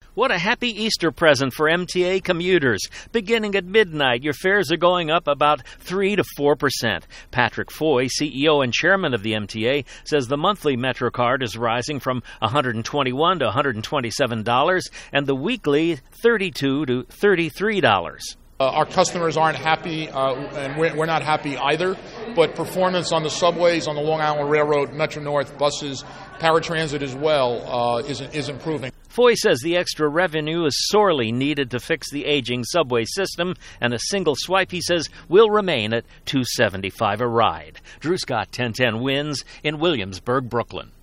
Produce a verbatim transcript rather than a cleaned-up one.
What a happy Easter present for M T A commuters. Beginning at midnight, your fares are going up about three to four percent. Patrick Foy, C E O and chairman of the M T A, says the monthly MetroCard is rising from one hundred twenty-one dollars to one hundred twenty-seven dollars and the weekly thirty-two dollars to thirty-three dollars. Uh, our customers aren't happy, uh, and we're, we're not happy either, but performance on the subways, on the Long Island Railroad, Metro-North buses, paratransit as well, uh, is, is improving. Foy says the extra revenue is sorely needed to fix the aging subway system, and a single swipe, he says, will remain at two dollars and seventy-five cents a ride. Drew Scott, ten ten Wins in Williamsburg, Brooklyn.